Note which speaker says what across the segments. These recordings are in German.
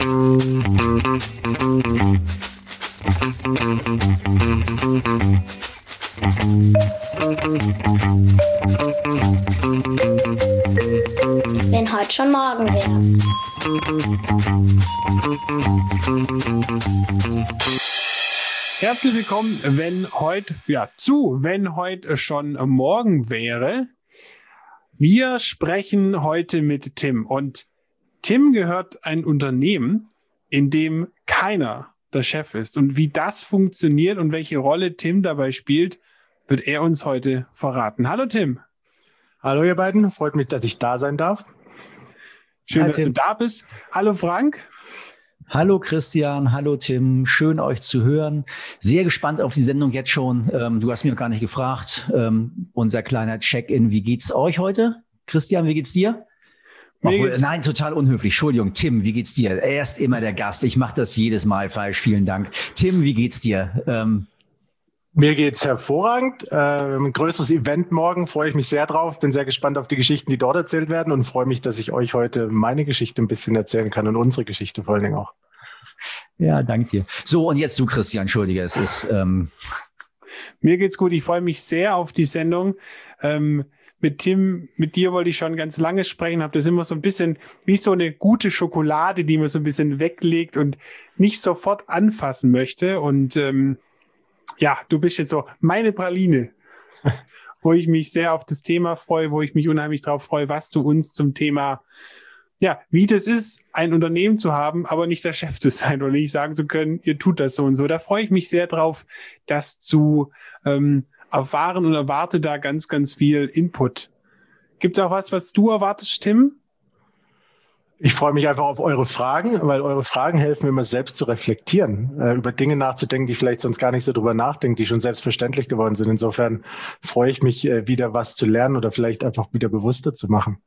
Speaker 1: Wenn heute schon morgen wäre.
Speaker 2: Herzlich willkommen, wenn heute schon morgen wäre. Wir sprechen heute mit Tim und Tim gehört ein Unternehmen, in dem keiner der Chef ist. Und wie das funktioniert und welche Rolle Tim dabei spielt, wird er uns heute verraten. Hallo Tim.
Speaker 3: Hallo ihr beiden, freut mich, dass ich da sein darf.
Speaker 2: Schön, dass du da bist. Hallo Frank.
Speaker 4: Hallo Christian, hallo Tim, schön euch zu hören. Sehr gespannt auf die Sendung jetzt schon. Du hast mir gar nicht gefragt. Unser kleiner Check-in, wie geht's euch heute? Christian, wie geht's dir? Nein, total unhöflich. Entschuldigung, Tim, wie geht's dir? Er ist immer der Gast. Ich mache das jedes Mal falsch. Vielen Dank. Tim, wie geht's dir?
Speaker 3: Mir geht's hervorragend. Ein größeres Event morgen, freue ich mich sehr drauf. Bin sehr gespannt auf die Geschichten, die dort erzählt werden und freue mich, dass ich euch heute meine Geschichte ein bisschen erzählen kann und unsere Geschichte vor allen Dingen auch.
Speaker 4: Ja, danke dir. So, und jetzt du, Christian, entschuldige, es ist...
Speaker 2: Mir geht's gut. Ich freue mich sehr auf die Sendung. Mit Tim, mit dir wollte ich schon ganz lange sprechen, habe das immer so ein bisschen wie so eine gute Schokolade, die man so ein bisschen weglegt und nicht sofort anfassen möchte. Und ja, du bist jetzt so meine Praline, wo ich mich sehr auf das Thema freue, wo ich mich unheimlich drauf freue, was du uns zum Thema, ja, wie das ist, ein Unternehmen zu haben, aber nicht der Chef zu sein oder nicht sagen zu können, ihr tut das so und so. Da freue ich mich sehr drauf, das zu erfahren und erwarte da ganz, ganz viel Input. Gibt es auch was du erwartest, Tim?
Speaker 3: Ich freue mich einfach auf eure Fragen, weil eure Fragen helfen mir immer selbst zu reflektieren, über Dinge nachzudenken, die ich vielleicht sonst gar nicht so drüber nachdenke, die schon selbstverständlich geworden sind. Insofern freue ich mich, wieder was zu lernen oder vielleicht einfach wieder bewusster zu machen.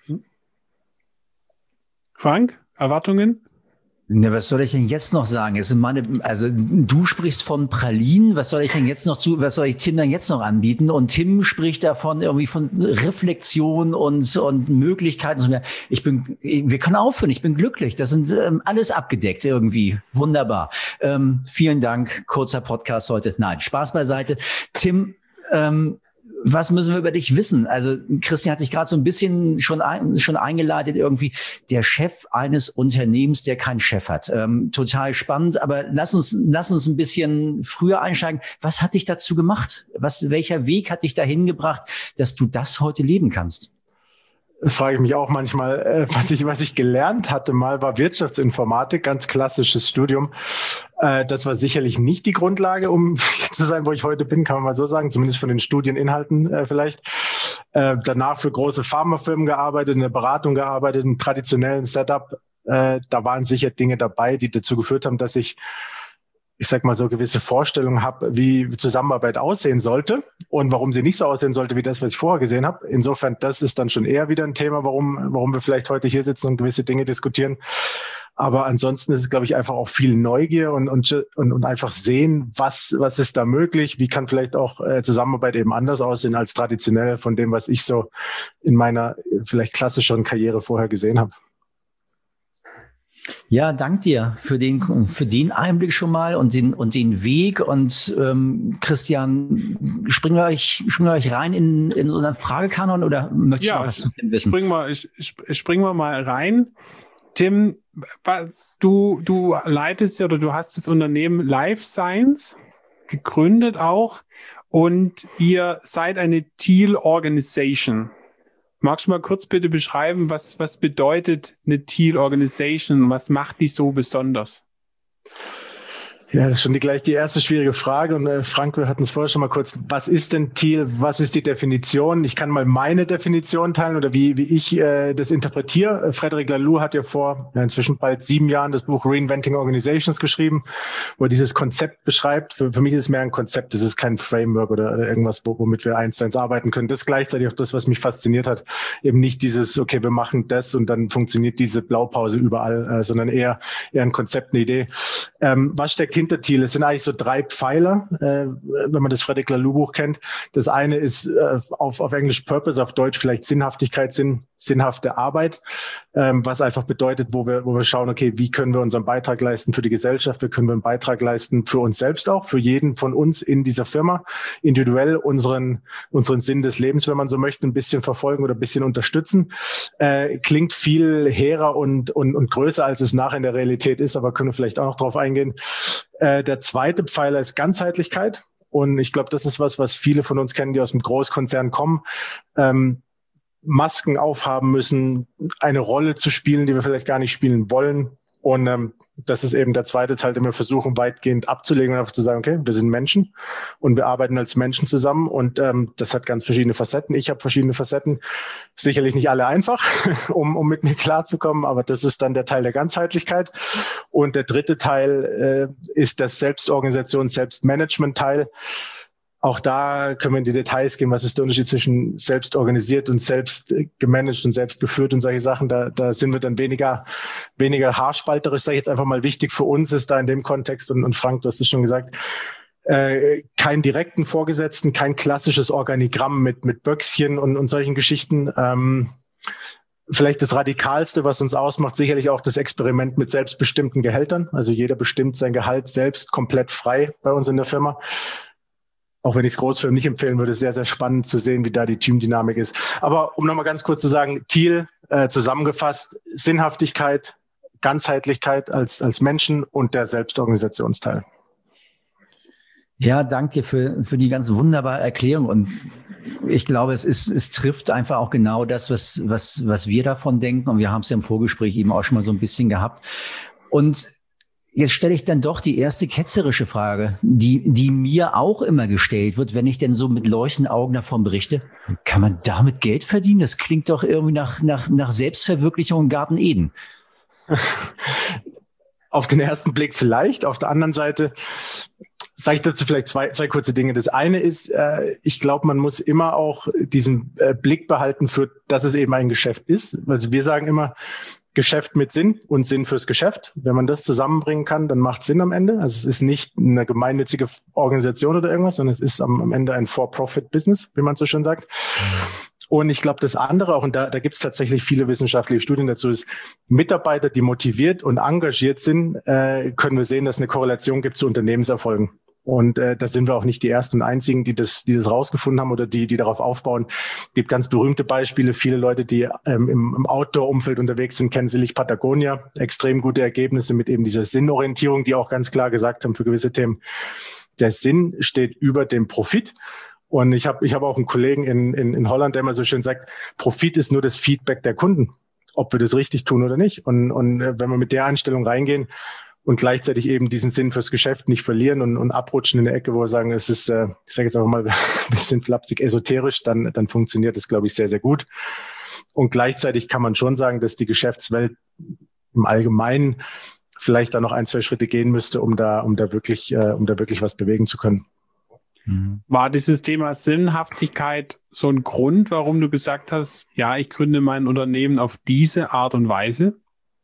Speaker 2: Frank, Erwartungen?
Speaker 4: Ne, was soll ich denn jetzt noch sagen? Also du sprichst von Pralinen, was soll ich Tim dann jetzt noch anbieten? Und Tim spricht davon irgendwie von Reflexion und Möglichkeiten. Wir können aufhören, ich bin glücklich. Das sind alles abgedeckt irgendwie. Wunderbar. Vielen Dank, kurzer Podcast heute. Nein, Spaß beiseite. Tim, was müssen wir über dich wissen? Also Christian hat dich gerade so ein bisschen schon eingeleitet, irgendwie der Chef eines Unternehmens, der keinen Chef hat. Total spannend, aber lass uns ein bisschen früher einsteigen. Was hat dich dazu gemacht? Welcher Weg hat dich dahin gebracht, dass du das heute leben kannst?
Speaker 3: Frage ich mich auch manchmal, was ich gelernt hatte mal, war Wirtschaftsinformatik, ganz klassisches Studium. Das war sicherlich nicht die Grundlage, um zu sein, wo ich heute bin, kann man mal so sagen, zumindest von den Studieninhalten vielleicht. Danach für große Pharmafirmen gearbeitet, in der Beratung gearbeitet, in traditionellen Setup. Da waren sicher Dinge dabei, die dazu geführt haben, dass ich sag mal so gewisse Vorstellungen habe, wie Zusammenarbeit aussehen sollte und warum sie nicht so aussehen sollte wie das, was ich vorher gesehen habe. Insofern, das ist dann schon eher wieder ein Thema, warum wir vielleicht heute hier sitzen und gewisse Dinge diskutieren. Aber ansonsten ist es, glaube ich, einfach auch viel Neugier und einfach sehen, was ist da möglich, wie kann vielleicht auch Zusammenarbeit eben anders aussehen als traditionell von dem, was ich so in meiner vielleicht klassischeren Karriere vorher gesehen habe.
Speaker 4: Ja, dank dir für den Einblick schon mal und den Weg. Und Christian, springen wir euch rein in so einen Fragekanon oder möchtest du noch was zu dem wissen?
Speaker 2: Springen wir mal rein. Tim, du leitest ja oder du hast das Unternehmen Life Science gegründet auch und ihr seid eine Teal Organization. Magst du mal kurz bitte beschreiben, was bedeutet eine Teal Organization? Was macht die so besonders?
Speaker 3: Ja, das ist schon gleich die erste schwierige Frage. Und Frank, wir hatten es vorher schon mal kurz. Was ist denn Teal? Was ist die Definition? Ich kann mal meine Definition teilen oder wie ich das interpretiere. Frederic Laloux hat ja vor inzwischen bald 7 Jahren das Buch Reinventing Organizations geschrieben, wo er dieses Konzept beschreibt. Für mich ist es mehr ein Konzept. Es ist kein Framework oder irgendwas, womit wir 1:1 arbeiten können. Das ist gleichzeitig auch das, was mich fasziniert hat. Eben nicht dieses, okay, wir machen das und dann funktioniert diese Blaupause überall, sondern eher ein Konzept, eine Idee. Was steckt hinter Teal? Es sind eigentlich so 3 Pfeiler, wenn man das Frederic Laloux Buch kennt. Das eine ist auf Englisch Purpose, auf Deutsch vielleicht Sinnhaftigkeit, Sinn sinnhafte Arbeit, was einfach bedeutet, wo wir schauen, okay, wie können wir unseren Beitrag leisten für die Gesellschaft, wie können wir einen Beitrag leisten für uns selbst auch, für jeden von uns in dieser Firma, individuell unseren Sinn des Lebens, wenn man so möchte, ein bisschen verfolgen oder ein bisschen unterstützen. Klingt viel hehrer und größer, als es nachher in der Realität ist, aber können wir vielleicht auch noch drauf eingehen. Der zweite Pfeiler ist Ganzheitlichkeit. Und ich glaube, das ist was viele von uns kennen, die aus dem Großkonzern kommen. Masken aufhaben müssen, eine Rolle zu spielen, die wir vielleicht gar nicht spielen wollen. Und das ist eben der zweite Teil, den wir versuchen weitgehend abzulegen und einfach zu sagen, okay, wir sind Menschen und wir arbeiten als Menschen zusammen und das hat ganz verschiedene Facetten. Ich habe verschiedene Facetten, sicherlich nicht alle einfach, um mit mir klarzukommen, aber das ist dann der Teil der Ganzheitlichkeit. Und der dritte Teil ist das Selbstorganisation, Selbstmanagement-Teil. Auch da können wir in die Details gehen, was ist der Unterschied zwischen selbst organisiert und selbst gemanagt und selbst geführt und solche Sachen. Da sind wir dann weniger haarspalterisch, sage ich jetzt einfach mal. Wichtig für uns ist da in dem Kontext, und Frank, du hast es schon gesagt, keinen direkten Vorgesetzten, kein klassisches Organigramm mit Böckschen und solchen Geschichten. Vielleicht das Radikalste, was uns ausmacht, sicherlich auch das Experiment mit selbstbestimmten Gehältern. Also jeder bestimmt sein Gehalt selbst komplett frei bei uns in der Firma. Auch wenn ich es Großfirmen nicht empfehlen würde, sehr, sehr spannend zu sehen, wie da die Teamdynamik ist. Aber um nochmal ganz kurz zu sagen, Thiel zusammengefasst, Sinnhaftigkeit, Ganzheitlichkeit als Menschen und der Selbstorganisationsteil.
Speaker 4: Ja, danke dir für die ganz wunderbare Erklärung. Und ich glaube, es trifft einfach auch genau das, was wir davon denken. Und wir haben es ja im Vorgespräch eben auch schon mal so ein bisschen gehabt. Und jetzt stelle ich dann doch die erste ketzerische Frage, die mir auch immer gestellt wird, wenn ich denn so mit leuchtenden Augen davon berichte. Kann man damit Geld verdienen? Das klingt doch irgendwie nach Selbstverwirklichung im Garten Eden.
Speaker 3: Auf den ersten Blick vielleicht. Auf der anderen Seite sage ich dazu vielleicht zwei kurze Dinge. Das eine ist, ich glaube, man muss immer auch diesen Blick behalten, dass es eben ein Geschäft ist. Also wir sagen immer, Geschäft mit Sinn und Sinn fürs Geschäft. Wenn man das zusammenbringen kann, dann macht es Sinn am Ende. Also es ist nicht eine gemeinnützige Organisation oder irgendwas, sondern es ist am Ende ein For-Profit-Business, wie man so schön sagt. Und ich glaube, das andere auch, und da gibt es tatsächlich viele wissenschaftliche Studien dazu, ist, Mitarbeiter, die motiviert und engagiert sind, können wir sehen, dass es eine Korrelation gibt zu Unternehmenserfolgen. Und da sind wir auch nicht die Ersten und Einzigen, die das rausgefunden haben oder die darauf aufbauen. Es gibt ganz berühmte Beispiele. Viele Leute, die im Outdoor-Umfeld unterwegs sind, kennen sicherlich Patagonia. Extrem gute Ergebnisse mit eben dieser Sinnorientierung, die auch ganz klar gesagt haben für gewisse Themen, der Sinn steht über dem Profit. Und ich hab auch einen Kollegen in Holland, der immer so schön sagt, Profit ist nur das Feedback der Kunden, ob wir das richtig tun oder nicht. Und wenn wir mit der Einstellung reingehen, und gleichzeitig eben diesen Sinn fürs Geschäft nicht verlieren und abrutschen in der Ecke, wo wir sagen, es ist, ich sage jetzt einfach mal ein bisschen flapsig, esoterisch, dann funktioniert das, glaube ich, sehr, sehr gut. Und gleichzeitig kann man schon sagen, dass die Geschäftswelt im Allgemeinen vielleicht da noch 1-2 Schritte gehen müsste, um da wirklich was bewegen zu können.
Speaker 2: War dieses Thema Sinnhaftigkeit so ein Grund, warum du gesagt hast, ja, ich gründe mein Unternehmen auf diese Art und Weise?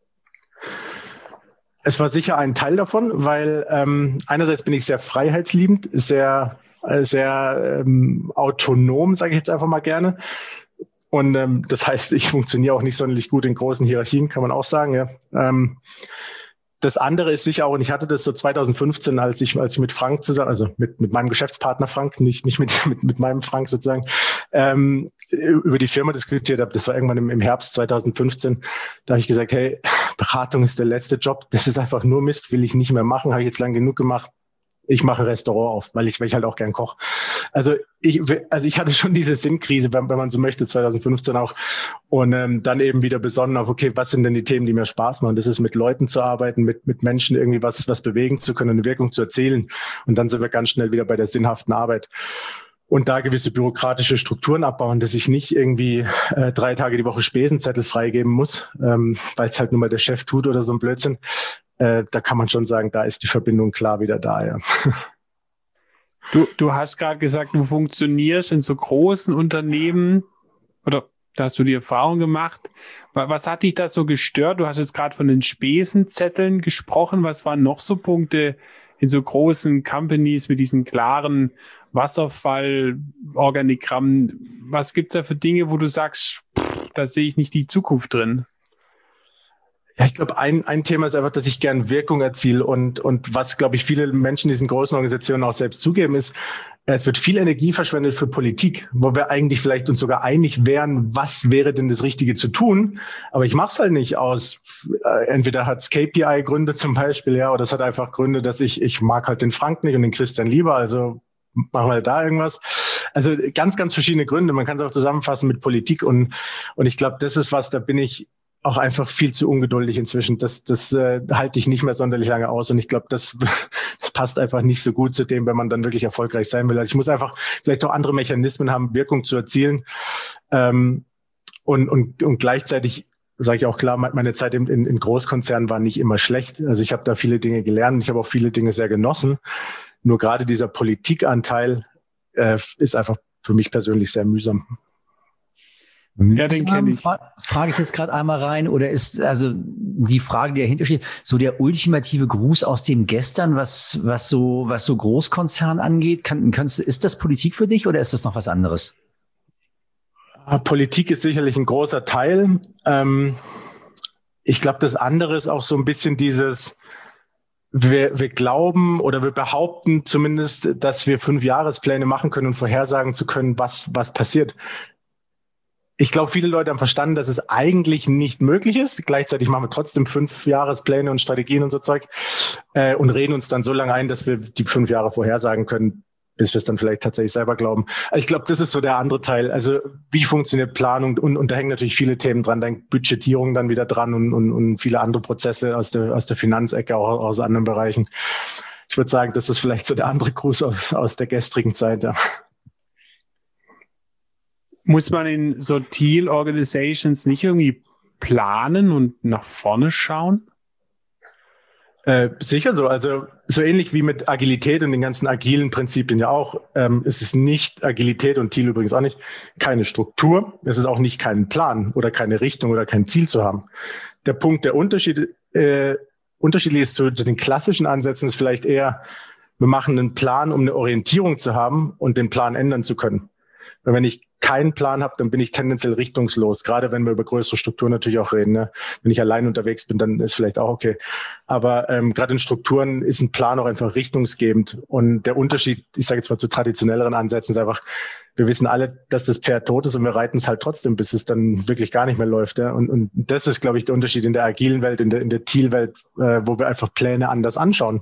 Speaker 3: Es war sicher ein Teil davon, weil einerseits bin ich sehr freiheitsliebend, sehr autonom, sage ich jetzt einfach mal gerne. Und das heißt, ich funktioniere auch nicht sonderlich gut in großen Hierarchien, kann man auch sagen. Ja. Das andere ist sicher auch, und ich hatte das so 2015, als ich mit Frank zusammen, also mit meinem Geschäftspartner Frank, nicht mit meinem Frank sozusagen, über die Firma diskutiert habe. Das war irgendwann im Herbst 2015. Da habe ich gesagt, hey, Beratung ist der letzte Job. Das ist einfach nur Mist, will ich nicht mehr machen. Habe ich jetzt lang genug gemacht. Ich mache ein Restaurant auf, weil ich halt auch gern koche. Also ich hatte schon diese Sinnkrise, wenn man so möchte, 2015 auch. Und dann eben wieder besonnen auf, okay, was sind denn die Themen, die mir Spaß machen? Das ist mit Leuten zu arbeiten, mit Menschen irgendwie was bewegen zu können, eine Wirkung zu erzielen. Und dann sind wir ganz schnell wieder bei der sinnhaften Arbeit. Und da gewisse bürokratische Strukturen abbauen, dass ich nicht irgendwie 3 Tage die Woche Spesenzettel freigeben muss, weil es halt nur mal der Chef tut oder so ein Blödsinn. Da kann man schon sagen, da ist die Verbindung klar wieder da, ja.
Speaker 2: Du hast gerade gesagt, du funktionierst in so großen Unternehmen, oder da hast du die Erfahrung gemacht. Was hat dich da so gestört? Du hast jetzt gerade von den Spesenzetteln gesprochen. Was waren noch so Punkte in so großen Companies mit diesen klaren Wasserfallorganigrammen? Was gibt's da für Dinge, wo du sagst, da sehe ich nicht die Zukunft drin.
Speaker 3: Ja, ich glaube, ein Thema ist einfach, dass ich gern Wirkung erziele und was, glaube ich, viele Menschen in diesen großen Organisationen auch selbst zugeben, ist, es wird viel Energie verschwendet für Politik, wo wir eigentlich vielleicht uns sogar einig wären, was wäre denn das Richtige zu tun. Aber ich mache es halt nicht aus, entweder hat es KPI-Gründe zum Beispiel, ja, oder es hat einfach Gründe, dass ich mag halt den Frank nicht und den Christian lieber, also machen wir halt da irgendwas. Also ganz, ganz verschiedene Gründe. Man kann es auch zusammenfassen mit Politik und ich glaube, das ist was, da bin ich auch einfach viel zu ungeduldig inzwischen. Das halte ich nicht mehr sonderlich lange aus. Und ich glaube, das passt einfach nicht so gut zu dem, wenn man dann wirklich erfolgreich sein will. Also ich muss einfach vielleicht auch andere Mechanismen haben, Wirkung zu erzielen. Und gleichzeitig sage ich auch klar, meine Zeit in Großkonzernen war nicht immer schlecht. Also ich habe da viele Dinge gelernt. Ich habe auch viele Dinge sehr genossen. Nur gerade dieser Politikanteil ist einfach für mich persönlich sehr mühsam.
Speaker 2: Ja, den kenne ich.
Speaker 4: Frage ich jetzt gerade einmal rein, oder ist also die Frage, die dahinter steht, so der ultimative Gruß aus dem Gestern, was so Großkonzern angeht, ist das Politik für dich oder ist das noch was anderes?
Speaker 3: Politik ist sicherlich ein großer Teil. Ich glaube, das andere ist auch so ein bisschen dieses, wir glauben oder wir behaupten zumindest, dass wir 5-Jahrespläne machen können und vorhersagen zu können, was passiert. Ich glaube, viele Leute haben verstanden, dass es eigentlich nicht möglich ist. Gleichzeitig machen wir trotzdem 5-Jahrespläne und Strategien und so Zeug und reden uns dann so lange ein, dass wir die 5 Jahre vorhersagen können, bis wir es dann vielleicht tatsächlich selber glauben. Ich glaube, das ist so der andere Teil. Also wie funktioniert Planung? Und da hängen natürlich viele Themen dran. Da hängt Budgetierung dann wieder dran und viele andere Prozesse aus der Finanzecke, auch aus anderen Bereichen. Ich würde sagen, das ist vielleicht so der andere Gruß aus der gestrigen Zeit. Ja.
Speaker 2: Muss man in so Teal-Organizations nicht irgendwie planen und nach vorne schauen?
Speaker 3: Sicher so. Also so ähnlich wie mit Agilität und den ganzen agilen Prinzipien ja auch. Es ist nicht Agilität und Teal übrigens auch nicht keine Struktur. Es ist auch nicht kein Plan oder keine Richtung oder kein Ziel zu haben. Der Punkt, der unterschiedlich ist zu den klassischen Ansätzen, ist vielleicht eher, wir machen einen Plan, um eine Orientierung zu haben und den Plan ändern zu können. Weil wenn ich keinen Plan habe, dann bin ich tendenziell richtungslos. Gerade wenn wir über größere Strukturen natürlich auch reden. Ne? Wenn ich allein unterwegs bin, dann ist vielleicht auch okay. Aber gerade in Strukturen ist ein Plan auch einfach richtungsgebend. Und der Unterschied, ich sage jetzt mal zu traditionelleren Ansätzen, ist einfach, wir wissen alle, dass das Pferd tot ist und wir reiten es halt trotzdem, bis es dann wirklich gar nicht mehr läuft. Ja? Und das ist, glaube ich, der Unterschied in der agilen Welt, in der Teal-Welt, wo wir einfach Pläne anders anschauen.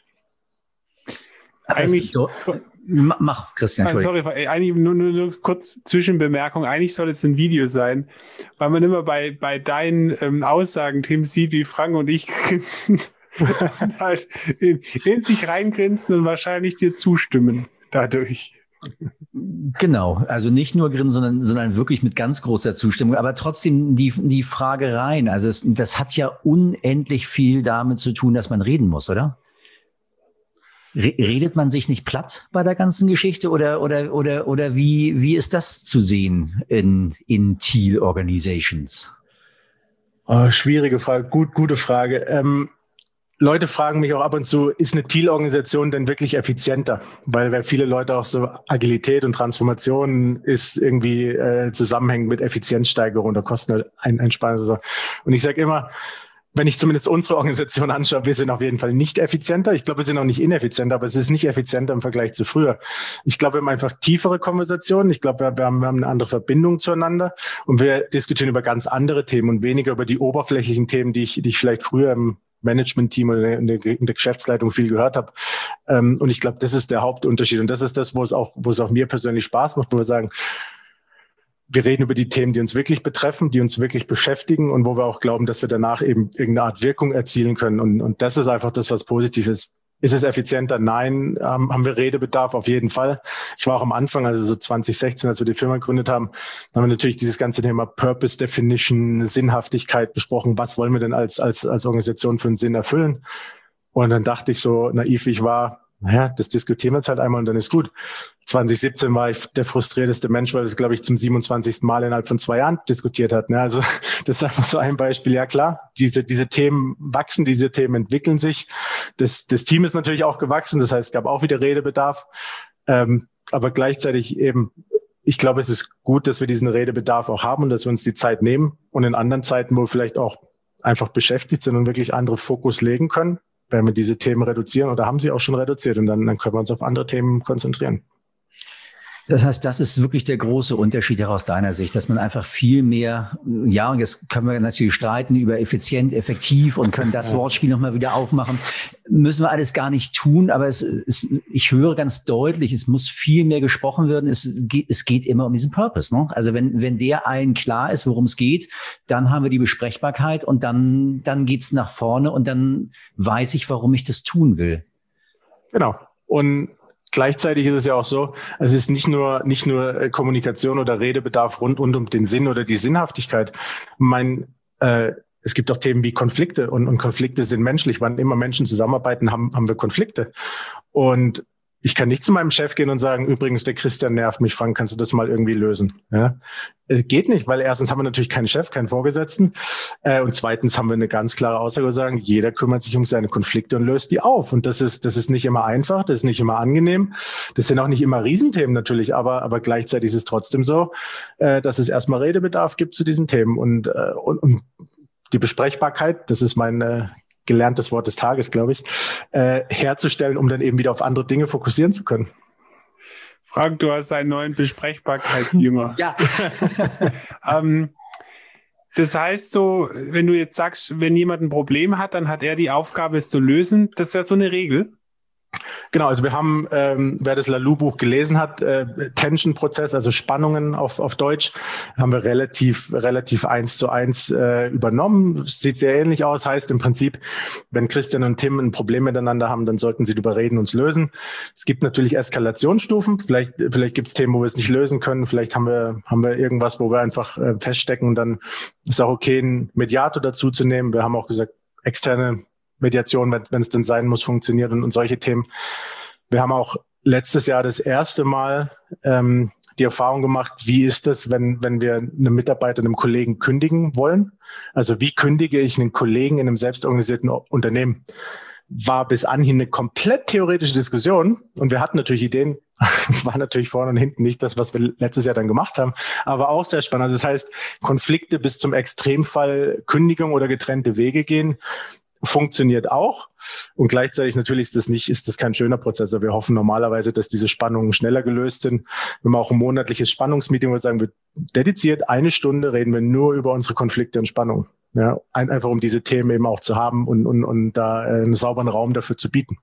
Speaker 2: Eigentlich...
Speaker 4: Mach, Christian.
Speaker 2: Sorry, eigentlich nur kurz Zwischenbemerkung. Eigentlich soll es ein Video sein, weil man immer bei deinen Aussagen, Tim, sieht, wie Frank und ich grinsen und halt in sich reingrinsen und wahrscheinlich dir zustimmen dadurch.
Speaker 4: Genau, also nicht nur grinsen, sondern wirklich mit ganz großer Zustimmung. Aber trotzdem die Frage rein. Also das hat ja unendlich viel damit zu tun, dass man reden muss, oder? Redet man sich nicht platt bei der ganzen Geschichte oder wie ist das zu sehen in Teal Organizations?
Speaker 3: Oh, schwierige Frage, gute Frage. Leute fragen mich auch ab und zu, ist eine Teal-Organisation denn wirklich effizienter? Weil viele Leute auch so Agilität und Transformation ist irgendwie zusammenhängend mit Effizienzsteigerung oder Kosteneinsparung. Und ich sage immer, wenn ich zumindest unsere Organisation anschaue, wir sind auf jeden Fall nicht effizienter. Ich glaube, wir sind auch nicht ineffizienter, aber es ist nicht effizienter im Vergleich zu früher. Ich glaube, wir haben einfach tiefere Konversationen. Ich glaube, wir haben eine andere Verbindung zueinander und wir diskutieren über ganz andere Themen und weniger über die oberflächlichen Themen, die ich vielleicht früher im Management-Team oder in der Geschäftsleitung viel gehört habe. Und ich glaube, das ist der Hauptunterschied. Und das ist das, wo es auch mir persönlich Spaß macht, wo wir sagen, wir reden über die Themen, die uns wirklich betreffen, die uns wirklich beschäftigen und wo wir auch glauben, dass wir danach eben irgendeine Art Wirkung erzielen können. Und das ist einfach das, was positiv ist. Ist es effizienter? Nein. Haben wir Redebedarf? Auf jeden Fall. Ich war auch am Anfang, also so 2016, als wir die Firma gegründet haben, haben wir natürlich dieses ganze Thema Purpose Definition, Sinnhaftigkeit besprochen. Was wollen wir denn als Organisation für einen Sinn erfüllen? Und dann dachte ich so naiv, wie ich war, naja, das diskutieren wir jetzt halt einmal und dann ist gut. 2017 war ich der frustrierteste Mensch, weil das, glaube ich, zum 27. Mal innerhalb von 2 Jahren diskutiert hat. Also das ist einfach so ein Beispiel. Ja klar, diese Themen wachsen, diese Themen entwickeln sich. Das Team ist natürlich auch gewachsen, das heißt, es gab auch wieder Redebedarf. Aber gleichzeitig eben ich glaube, es ist gut, dass wir diesen Redebedarf auch haben und dass wir uns die Zeit nehmen und in anderen Zeiten, wo wir vielleicht auch einfach beschäftigt sind und wirklich andere Fokus legen können, werden wir diese Themen reduzieren oder haben sie auch schon reduziert und dann können wir uns auf andere Themen konzentrieren.
Speaker 4: Das heißt, das ist wirklich der große Unterschied aus deiner Sicht, dass man einfach viel mehr, ja, und jetzt können wir natürlich streiten über effizient, effektiv und können das Wortspiel nochmal wieder aufmachen. Müssen wir alles gar nicht tun, aber ich höre ganz deutlich, es muss viel mehr gesprochen werden. Es geht immer um diesen Purpose, ne? Also wenn der allen klar ist, worum es geht, dann haben wir die Besprechbarkeit und dann geht's nach vorne und dann weiß ich, warum ich das tun will.
Speaker 3: Genau. Und gleichzeitig ist es ja auch so, es ist nicht nur Kommunikation oder Redebedarf rund um den Sinn oder die Sinnhaftigkeit. Es gibt auch Themen wie Konflikte und Konflikte sind menschlich. Wann immer Menschen zusammenarbeiten, haben wir Konflikte. Und ich kann nicht zu meinem Chef gehen und sagen, übrigens, der Christian nervt mich, Frank, kannst du das mal irgendwie lösen? Ja? Es geht nicht, weil erstens haben wir natürlich keinen Chef, keinen Vorgesetzten. Und zweitens haben wir eine ganz klare Aussage, wir sagen, jeder kümmert sich um seine Konflikte und löst die auf. Und das ist nicht immer einfach, das ist nicht immer angenehm. Das sind auch nicht immer Riesenthemen natürlich, aber gleichzeitig ist es trotzdem so, dass es erstmal Redebedarf gibt zu diesen Themen. Und die Besprechbarkeit, das ist mein gelerntes Wort des Tages, glaube ich, herzustellen, um dann eben wieder auf andere Dinge fokussieren zu können.
Speaker 2: Frank, du hast einen neuen Besprechbarkeitsjünger.
Speaker 4: Ja.
Speaker 2: Das heißt so, wenn du jetzt sagst, wenn jemand ein Problem hat, dann hat er die Aufgabe, es zu lösen. Das wäre so eine Regel?
Speaker 3: Genau, also wir haben, wer das Laloux-Buch gelesen hat, Tension-Prozess, also Spannungen auf Deutsch, haben wir relativ 1:1 übernommen. Sieht sehr ähnlich aus, heißt im Prinzip, wenn Christian und Tim ein Problem miteinander haben, dann sollten sie darüber reden und es lösen. Es gibt natürlich Eskalationsstufen, vielleicht gibt es Themen, wo wir es nicht lösen können, vielleicht haben wir irgendwas, wo wir einfach feststecken und dann ist auch okay, einen Mediator dazu zu nehmen. Wir haben auch gesagt, externe Mediation, wenn es denn sein muss, funktioniert und solche Themen. Wir haben auch letztes Jahr das erste Mal die Erfahrung gemacht, wie ist es, wenn wir einem Mitarbeiter, einem Kollegen kündigen wollen? Also wie kündige ich einen Kollegen in einem selbstorganisierten Unternehmen? War bis anhin eine komplett theoretische Diskussion und wir hatten natürlich Ideen, war natürlich vorne und hinten nicht das, was wir letztes Jahr dann gemacht haben, aber auch sehr spannend. Also das heißt, Konflikte bis zum Extremfall, Kündigung oder getrennte Wege gehen, funktioniert auch. Und gleichzeitig natürlich ist das kein schöner Prozess. Wir hoffen normalerweise, dass diese Spannungen schneller gelöst sind. Wir haben auch ein monatliches Spannungsmeeting, wo wir sagen, wir dediziert 1 Stunde reden wir nur über unsere Konflikte und Spannungen. Ja, einfach um diese Themen eben auch zu haben und da einen sauberen Raum dafür zu bieten.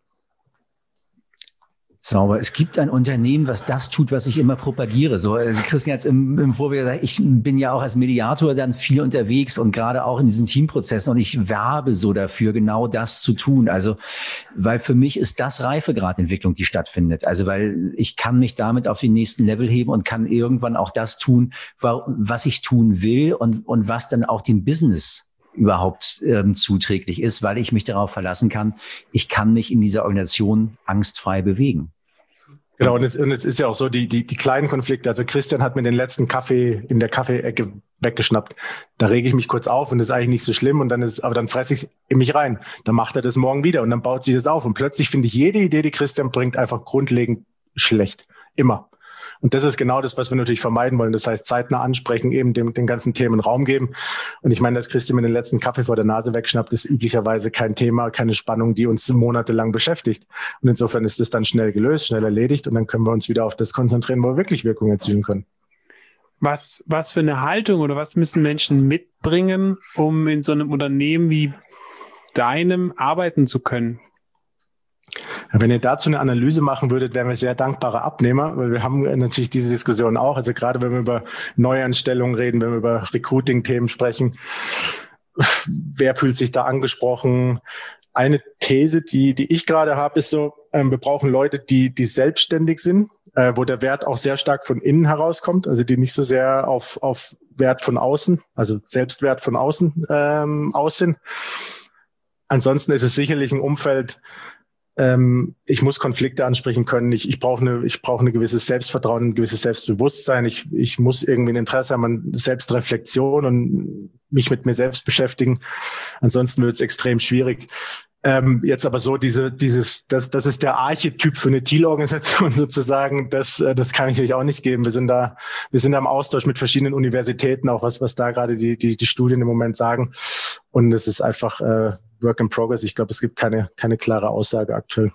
Speaker 4: Sauber. Es gibt ein Unternehmen, was das tut, was ich immer propagiere. So, Christian hat im Vorbild gesagt, ich bin ja auch als Mediator dann viel unterwegs und gerade auch in diesen Teamprozessen und ich werbe so dafür, genau das zu tun. Also, weil für mich ist das Reifegradentwicklung, die stattfindet. Also, weil ich kann mich damit auf den nächsten Level heben und kann irgendwann auch das tun, was ich tun will und was dann auch dem Business überhaupt zuträglich ist, weil ich mich darauf verlassen kann, ich kann mich in dieser Organisation angstfrei bewegen.
Speaker 3: Genau, und es ist ja auch so, die kleinen Konflikte, also Christian hat mir den letzten Kaffee in der Kaffeeecke weggeschnappt. Da rege ich mich kurz auf und das ist eigentlich nicht so schlimm aber dann fresse ich es in mich rein. Dann macht er das morgen wieder und dann baut sich das auf und plötzlich finde ich jede Idee, die Christian bringt, einfach grundlegend schlecht. Immer. Und das ist genau das, was wir natürlich vermeiden wollen. Das heißt, zeitnah ansprechen, eben den ganzen Themen Raum geben. Und ich meine, dass Christian mir den letzten Kaffee vor der Nase wegschnappt, ist üblicherweise kein Thema, keine Spannung, die uns monatelang beschäftigt. Und insofern ist es dann schnell gelöst, schnell erledigt und dann können wir uns wieder auf das konzentrieren, wo wir wirklich Wirkung erzielen können.
Speaker 2: Was für eine Haltung oder was müssen Menschen mitbringen, um in so einem Unternehmen wie deinem arbeiten zu können?
Speaker 3: Wenn ihr dazu eine Analyse machen würdet, wären wir sehr dankbare Abnehmer, weil wir haben natürlich diese Diskussion auch. Also gerade wenn wir über Neuanstellungen reden, wenn wir über Recruiting-Themen sprechen, wer fühlt sich da angesprochen? Eine These, die ich gerade habe, ist so, wir brauchen Leute, die selbstständig sind, wo der Wert auch sehr stark von innen herauskommt, also die nicht so sehr auf Wert von außen, also Selbstwert von außen aus sind. Ansonsten ist es sicherlich ein Umfeld, ich muss Konflikte ansprechen können. Ich brauche eine gewisses Selbstvertrauen, ein gewisses Selbstbewusstsein. Ich muss irgendwie ein Interesse haben an Selbstreflexion und mich mit mir selbst beschäftigen. Ansonsten wird es extrem schwierig. Jetzt aber so das ist der Archetyp für eine Thiel-Organisation sozusagen. Das kann ich euch auch nicht geben. Wir sind da im Austausch mit verschiedenen Universitäten, auch was da gerade die Studien im Moment sagen. Und es ist einfach Work in Progress. Ich glaube, es gibt keine klare Aussage aktuell.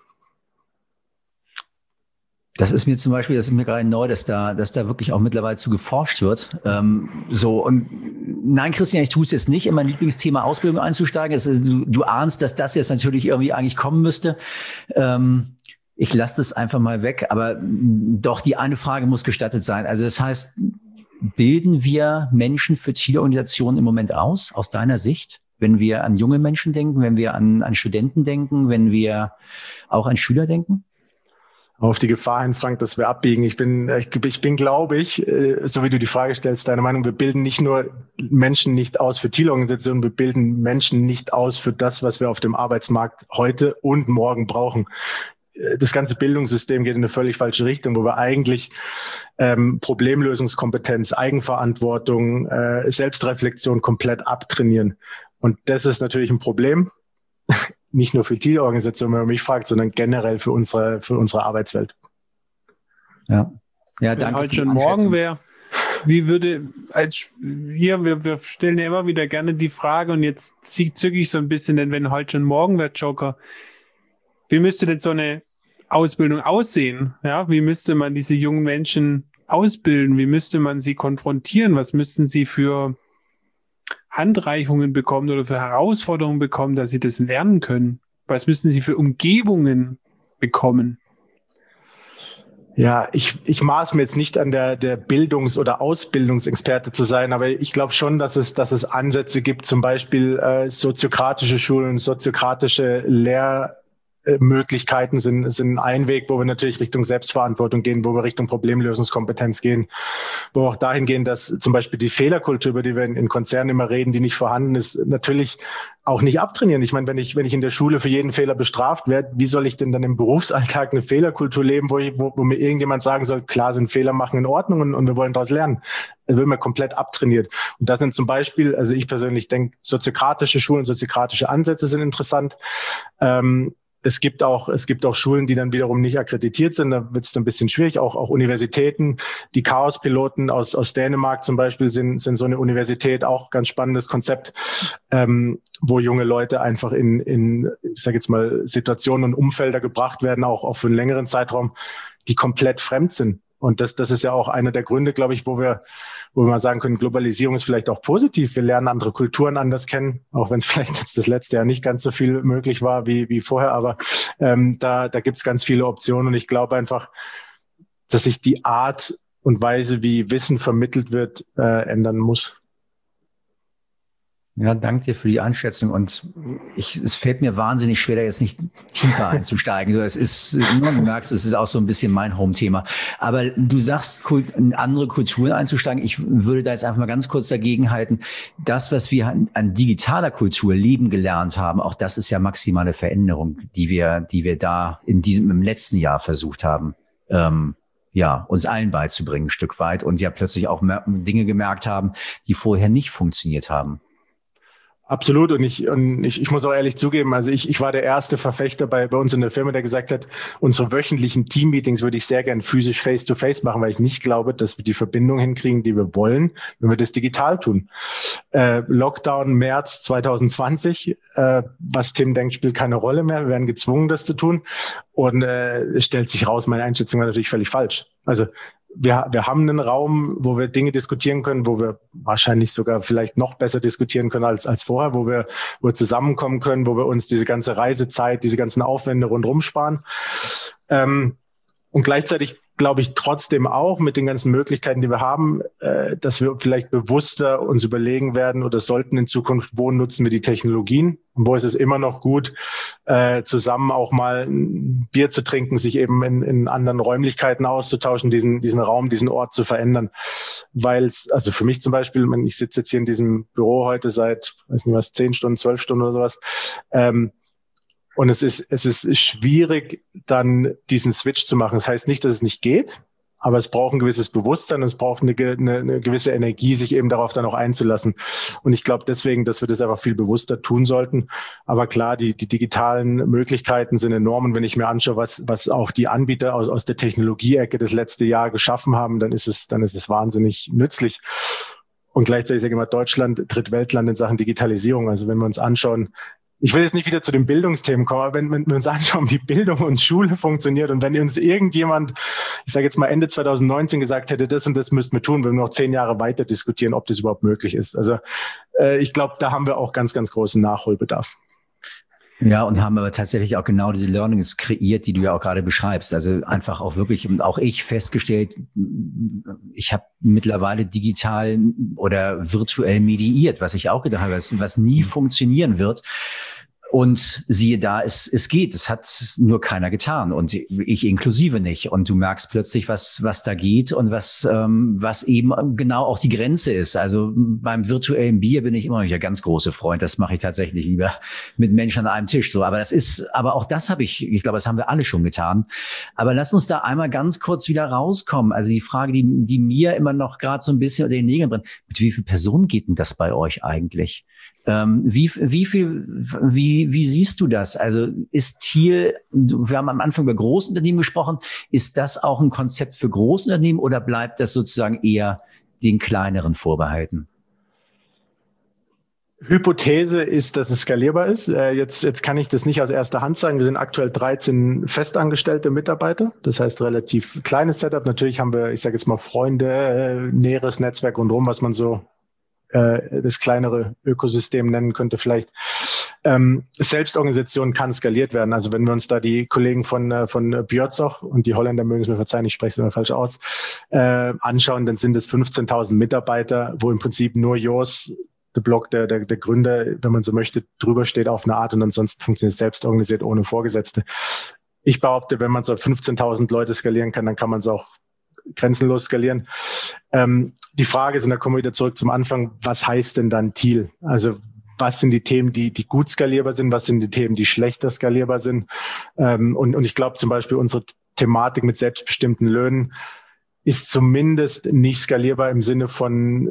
Speaker 4: Das ist mir gerade neu, dass da wirklich auch mittlerweile zu geforscht wird. Und nein, Christian, ich tue es jetzt nicht, in mein Lieblingsthema Ausbildung einzusteigen. Du ahnst, dass das jetzt natürlich irgendwie eigentlich kommen müsste. Ich lasse das einfach mal weg, aber doch die eine Frage muss gestattet sein. Also das heißt, bilden wir Menschen für Zielorganisationen im Moment aus deiner Sicht? Wenn wir an junge Menschen denken, wenn wir an Studenten denken, wenn wir auch an Schüler denken?
Speaker 3: Auf die Gefahr hin, Frank, dass wir abbiegen. Ich bin, glaube ich, so wie du die Frage stellst, deine Meinung, wir bilden nicht nur Menschen nicht aus für Thiel-Organisationen, wir bilden Menschen nicht aus für das, was wir auf dem Arbeitsmarkt heute und morgen brauchen. Das ganze Bildungssystem geht in eine völlig falsche Richtung, wo wir eigentlich Problemlösungskompetenz, Eigenverantwortung, Selbstreflexion komplett abtrainieren. Und das ist natürlich ein Problem. Nicht nur für die Organisation, wenn man mich fragt, sondern generell für unsere Arbeitswelt.
Speaker 2: Ja, danke. Wenn heute schon morgen wäre, wir stellen ja immer wieder gerne die Frage und jetzt zücke ich so ein bisschen, denn wenn heute schon morgen wäre, Joker, wie müsste denn so eine Ausbildung aussehen? Ja, wie müsste man diese jungen Menschen ausbilden? Wie müsste man sie konfrontieren? Was müssten sie für Handreichungen bekommen oder für Herausforderungen bekommen, dass sie das lernen können? Was müssen sie für Umgebungen bekommen?
Speaker 3: Ja, ich maß mir jetzt nicht an der Bildungs- oder Ausbildungsexperte zu sein, aber ich glaube schon, dass es Ansätze gibt, zum Beispiel soziokratische Schulen, soziokratische Lehrmöglichkeiten sind ein Weg, wo wir natürlich Richtung Selbstverantwortung gehen, wo wir Richtung Problemlösungskompetenz gehen, wo wir auch dahin gehen, dass zum Beispiel die Fehlerkultur, über die wir in Konzernen immer reden, die nicht vorhanden ist, natürlich auch nicht abtrainieren. Ich meine, wenn ich in der Schule für jeden Fehler bestraft werde, wie soll ich denn dann im Berufsalltag eine Fehlerkultur leben, wo mir irgendjemand sagen soll, klar, sind Fehler machen in Ordnung und wir wollen daraus lernen. Das wird mir komplett abtrainiert. Und das sind zum Beispiel, also ich persönlich denke, soziokratische Schulen, soziokratische Ansätze sind interessant. Es gibt auch Schulen, die dann wiederum nicht akkreditiert sind. Da wird es ein bisschen schwierig. Auch Universitäten. Die Chaos-Piloten aus Dänemark zum Beispiel sind so eine Universität. Auch ganz spannendes Konzept, wo junge Leute einfach in ich sage jetzt mal, Situationen und Umfelder gebracht werden, auch für einen längeren Zeitraum, die komplett fremd sind. Und das ist ja auch einer der Gründe, glaube ich, wo wir mal sagen können, Globalisierung ist vielleicht auch positiv. Wir lernen andere Kulturen anders kennen, auch wenn es vielleicht jetzt das letzte Jahr nicht ganz so viel möglich war wie vorher. Aber da gibt es ganz viele Optionen. Und ich glaube einfach, dass sich die Art und Weise, wie Wissen vermittelt wird, ändern muss.
Speaker 4: Ja, danke dir für die Einschätzung und es fällt mir wahnsinnig schwer, da jetzt nicht tiefer einzusteigen. Du merkst, es ist auch so ein bisschen mein Home-Thema. Aber du sagst, in andere Kulturen einzusteigen. Ich würde da jetzt einfach mal ganz kurz dagegen halten. Das, was wir an digitaler Kultur leben gelernt haben, auch das ist ja maximale Veränderung, die wir da im letzten Jahr versucht haben. Uns allen beizubringen, ein Stück weit und ja plötzlich auch Dinge gemerkt haben, die vorher nicht funktioniert haben.
Speaker 3: Absolut. Und ich muss auch ehrlich zugeben, also ich war der erste Verfechter bei uns in der Firma, der gesagt hat, unsere wöchentlichen Teammeetings würde ich sehr gern physisch face-to-face machen, weil ich nicht glaube, dass wir die Verbindung hinkriegen, die wir wollen, wenn wir das digital tun. Lockdown März 2020, was Tim denkt, spielt keine Rolle mehr. Wir werden gezwungen, das zu tun. Und es stellt sich raus, meine Einschätzung war natürlich völlig falsch. Also wir haben einen Raum, wo wir Dinge diskutieren können, wo wir wahrscheinlich sogar vielleicht noch besser diskutieren können als vorher, wo wir zusammenkommen können, wo wir uns diese ganze Reisezeit, diese ganzen Aufwände rundherum sparen. Und gleichzeitig glaube ich trotzdem auch mit den ganzen Möglichkeiten, die wir haben, dass wir vielleicht bewusster uns überlegen werden oder sollten in Zukunft, wo nutzen wir die Technologien und wo ist es immer noch gut, zusammen auch mal ein Bier zu trinken, sich eben in anderen Räumlichkeiten auszutauschen, diesen Raum, diesen Ort zu verändern. Weil es, also für mich zum Beispiel, ich sitze jetzt hier in diesem Büro heute seit, 10 Stunden, 12 Stunden oder sowas, und es ist schwierig, dann diesen Switch zu machen. Das heißt nicht, dass es nicht geht, aber es braucht ein gewisses Bewusstsein, es braucht eine gewisse Energie, sich eben darauf dann auch einzulassen. Und ich glaube deswegen, dass wir das einfach viel bewusster tun sollten. Aber klar, die digitalen Möglichkeiten sind enorm. Und wenn ich mir anschaue, was auch die Anbieter aus der Technologie-Ecke das letzte Jahr geschaffen haben, dann ist es wahnsinnig nützlich. Und gleichzeitig sage ich immer, Deutschland Drittweltland in Sachen Digitalisierung. Also wenn wir uns anschauen, ich will jetzt nicht wieder zu den Bildungsthemen kommen, aber wenn wir uns anschauen, wie Bildung und Schule funktioniert und wenn uns irgendjemand, ich sage jetzt mal Ende 2019 gesagt hätte, das und das müssten wir tun, wenn wir noch 10 Jahre weiter diskutieren, ob das überhaupt möglich ist. Also ich glaube, da haben wir auch ganz, ganz großen Nachholbedarf.
Speaker 4: Ja, und haben aber tatsächlich auch genau diese Learnings kreiert, die du ja auch gerade beschreibst. Also einfach auch wirklich, und auch ich festgestellt, ich habe mittlerweile digital oder virtuell mediiert, was ich auch gedacht habe, was nie funktionieren wird. Und siehe da, es geht. Es hat nur keiner getan und ich inklusive nicht. Und du merkst plötzlich, was da geht und was eben genau auch die Grenze ist. Also beim virtuellen Bier bin ich immer noch der ganz große Freund. Das mache ich tatsächlich lieber mit Menschen an einem Tisch. So, aber auch das habe ich glaube, das haben wir alle schon getan. Aber lass uns da einmal ganz kurz wieder rauskommen. Also die Frage, die mir immer noch gerade so ein bisschen unter den Nägeln brennt: Mit wie vielen Personen geht denn das bei euch eigentlich? Wie siehst du das? Also ist Thiel, wir haben am Anfang über Großunternehmen gesprochen, ist das auch ein Konzept für Großunternehmen oder bleibt das sozusagen eher den kleineren vorbehalten?
Speaker 3: Hypothese ist, dass es skalierbar ist. Jetzt kann ich das nicht aus erster Hand sagen. Wir sind aktuell 13 festangestellte Mitarbeiter. Das heißt, relativ kleines Setup. Natürlich haben wir, ich sage jetzt mal, Freunde, näheres Netzwerk rundherum, was man so das kleinere Ökosystem nennen könnte vielleicht. Selbstorganisation kann skaliert werden. Also wenn wir uns da die Kollegen von Björzoch, und die Holländer mögen es mir verzeihen, ich spreche es immer falsch aus, anschauen, dann sind es 15.000 Mitarbeiter, wo im Prinzip nur Jos, der Blog, der Gründer, wenn man so möchte, drüber steht auf eine Art, und ansonsten funktioniert es selbst organisiert ohne Vorgesetzte. Ich behaupte, wenn man so 15.000 Leute skalieren kann, dann kann man es auch grenzenlos skalieren. Die Frage ist, und da kommen wir wieder zurück zum Anfang, was heißt denn dann Thiel? Also was sind die Themen, die gut skalierbar sind? Was sind die Themen, die schlechter skalierbar sind? Und ich glaube zum Beispiel, unsere Thematik mit selbstbestimmten Löhnen ist zumindest nicht skalierbar im Sinne von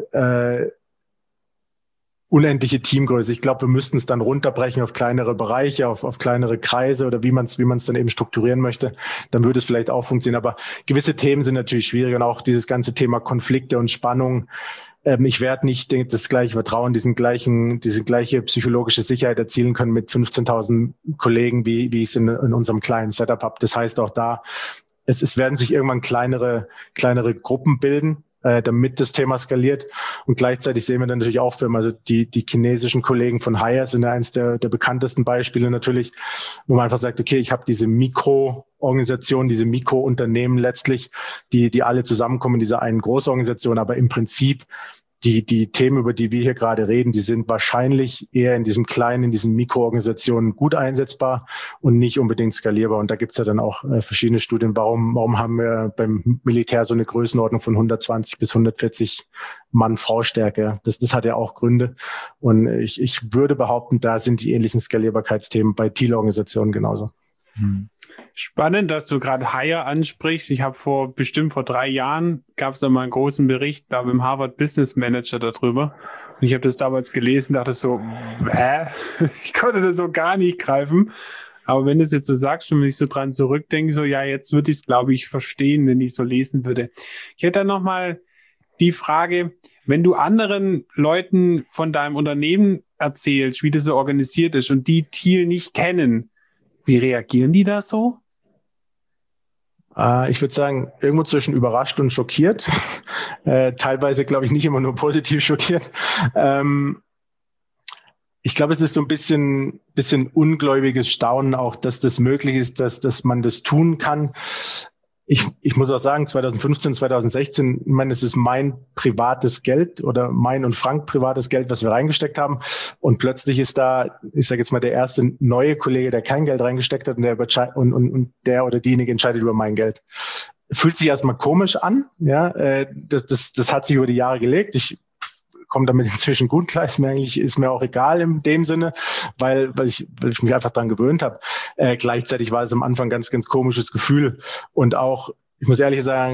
Speaker 3: unendliche Teamgröße. Ich glaube, wir müssten es dann runterbrechen auf kleinere Bereiche, auf kleinere Kreise oder wie man es dann eben strukturieren möchte. Dann würde es vielleicht auch funktionieren. Aber gewisse Themen sind natürlich schwierig, und auch dieses ganze Thema Konflikte und Spannung. Ich werde nicht das gleiche Vertrauen, diese gleiche psychologische Sicherheit erzielen können mit 15.000 Kollegen, wie ich es in unserem kleinen Setup habe. Das heißt auch da, es werden sich irgendwann kleinere Gruppen bilden, damit das Thema skaliert. Und gleichzeitig sehen wir dann natürlich auch Firmen, also die chinesischen Kollegen von Haier sind eines der bekanntesten Beispiele natürlich, wo man einfach sagt, okay, ich habe diese Mikroorganisation, diese Mikrounternehmen letztlich, die alle zusammenkommen in dieser einen Großorganisation, aber im Prinzip die Themen, über die wir hier gerade reden, die sind wahrscheinlich eher in diesem kleinen, in diesen Mikroorganisationen gut einsetzbar und nicht unbedingt skalierbar. Und da gibt's ja dann auch verschiedene Studien. Warum haben wir beim Militär so eine Größenordnung von 120 bis 140 Mann-Frau-Stärke? Das hat ja auch Gründe. Und ich würde behaupten, da sind die ähnlichen Skalierbarkeitsthemen bei Thiel-Organisationen genauso.
Speaker 2: Spannend, dass du gerade Haier ansprichst. Ich habe bestimmt vor 3 Jahren gab es da mal einen großen Bericht da beim Harvard Business Manager darüber. Und ich habe das damals gelesen, dachte so, ich konnte das so gar nicht greifen. Aber wenn du es jetzt so sagst und wenn ich so dran zurückdenke, so ja, jetzt würde ich es, glaube ich, verstehen, wenn ich so lesen würde. Ich hätte dann nochmal die Frage, wenn du anderen Leuten von deinem Unternehmen erzählst, wie das so organisiert ist und die Thiel nicht kennen, wie reagieren die da so?
Speaker 3: Ich würde sagen, irgendwo zwischen überrascht und schockiert. Teilweise, glaube ich, nicht immer nur positiv schockiert. Ich glaube, es ist so ein bisschen ungläubiges Staunen auch, dass das möglich ist, dass man das tun kann. Ich muss auch sagen, 2015, 2016, ich meine, es ist mein privates Geld oder mein und Frank privates Geld, was wir reingesteckt haben. Und plötzlich ist da, ich sage jetzt mal, der erste neue Kollege, der kein Geld reingesteckt hat, und der oder diejenige entscheidet über mein Geld. Fühlt sich erstmal komisch an, ja. Das hat sich über die Jahre gelegt. Ich komme damit inzwischen gut klar, ist mir auch egal in dem Sinne, weil ich mich einfach dran gewöhnt habe. Gleichzeitig war es am Anfang ganz, ganz komisches Gefühl. Und auch, ich muss ehrlich sagen,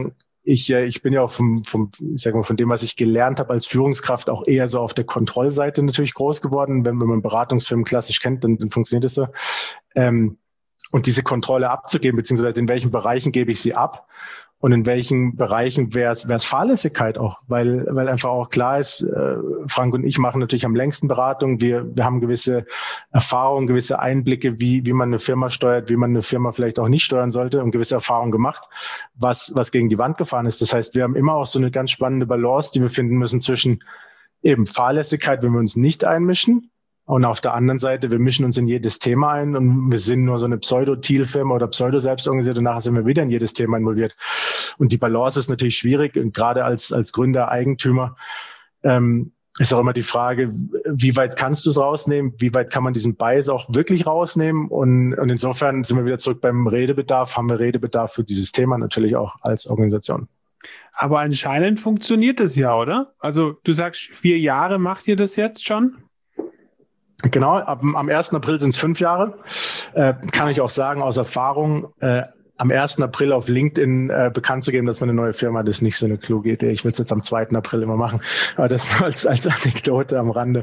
Speaker 3: ich bin ja auch ich sag mal, von dem, was ich gelernt habe als Führungskraft, auch eher so auf der Kontrollseite natürlich groß geworden. Wenn man Beratungsfirmen klassisch kennt, dann funktioniert das so. Und diese Kontrolle abzugeben, beziehungsweise in welchen Bereichen gebe ich sie ab und in welchen Bereichen wäre es Fahrlässigkeit auch, weil einfach auch klar ist, Frank und ich machen natürlich am längsten Beratungen. Wir haben gewisse Erfahrungen, gewisse Einblicke, wie man eine Firma steuert, wie man eine Firma vielleicht auch nicht steuern sollte und gewisse Erfahrungen gemacht, was gegen die Wand gefahren ist. Das heißt, wir haben immer auch so eine ganz spannende Balance, die wir finden müssen zwischen eben Fahrlässigkeit, wenn wir uns nicht einmischen, und auf der anderen Seite, wir mischen uns in jedes Thema ein und wir sind nur so eine Pseudo-Thiel-Firma oder Pseudo-selbstorganisiert und nachher sind wir wieder in jedes Thema involviert. Und die Balance ist natürlich schwierig und gerade als Gründer, Eigentümer ist auch immer die Frage, wie weit kannst du es rausnehmen, wie weit kann man diesen Bias auch wirklich rausnehmen und insofern sind wir wieder zurück beim Redebedarf, haben wir Redebedarf für dieses Thema natürlich auch als Organisation.
Speaker 2: Aber anscheinend funktioniert das ja, oder? Also du sagst, 4 Jahre macht ihr das jetzt schon?
Speaker 3: Genau, am 1. April sind es 5 Jahre. Kann ich auch sagen, aus Erfahrung, am 1. April auf LinkedIn bekannt zu geben, dass man eine neue Firma hat, ist nicht so eine kluge Idee. Ich will es jetzt am 2. April immer machen, aber das nur als Anekdote am Rande.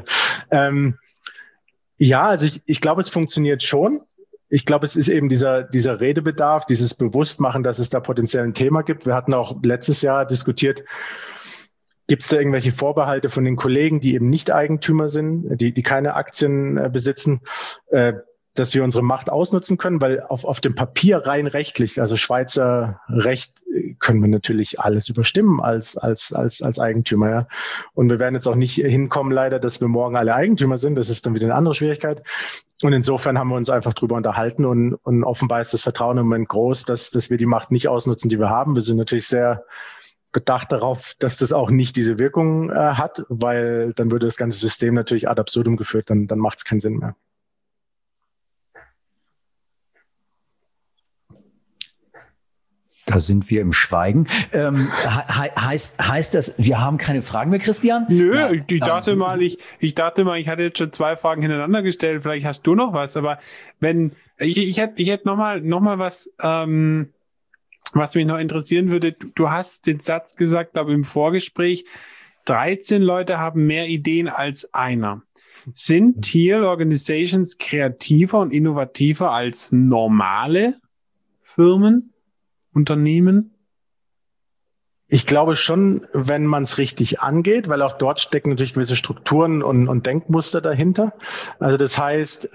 Speaker 3: Ja, also ich glaube, es funktioniert schon. Ich glaube, es ist eben dieser Redebedarf, dieses Bewusstmachen, dass es da potenziell ein Thema gibt. Wir hatten auch letztes Jahr diskutiert, gibt es da irgendwelche Vorbehalte von den Kollegen, die eben nicht Eigentümer sind, die keine Aktien besitzen, dass wir unsere Macht ausnutzen können, weil auf dem Papier rein rechtlich, also Schweizer Recht, können wir natürlich alles überstimmen als Eigentümer. Ja. Und wir werden jetzt auch nicht hinkommen, leider, dass wir morgen alle Eigentümer sind. Das ist dann wieder eine andere Schwierigkeit. Und insofern haben wir uns einfach drüber unterhalten und offenbar ist das Vertrauen im Moment groß, dass wir die Macht nicht ausnutzen, die wir haben. Wir sind natürlich sehr bedacht darauf, dass das auch nicht diese Wirkung hat, weil dann würde das ganze System natürlich ad absurdum geführt, dann macht es keinen Sinn mehr.
Speaker 4: Da sind wir im Schweigen. Heißt das, wir haben keine Fragen mehr, Christian?
Speaker 2: Nö, ja, ich dachte mal, ich hatte jetzt schon 2 Fragen hintereinander gestellt. Vielleicht hast du noch was, aber wenn ich hätte noch mal was, was mich noch interessieren würde. Du hast den Satz gesagt, glaube ich, im Vorgespräch, 13 Leute haben mehr Ideen als einer. Sind Teal Organizations kreativer und innovativer als normale Firmen? Unternehmen?
Speaker 3: Ich glaube schon, wenn man es richtig angeht, weil auch dort stecken natürlich gewisse Strukturen und Denkmuster dahinter. Also das heißt,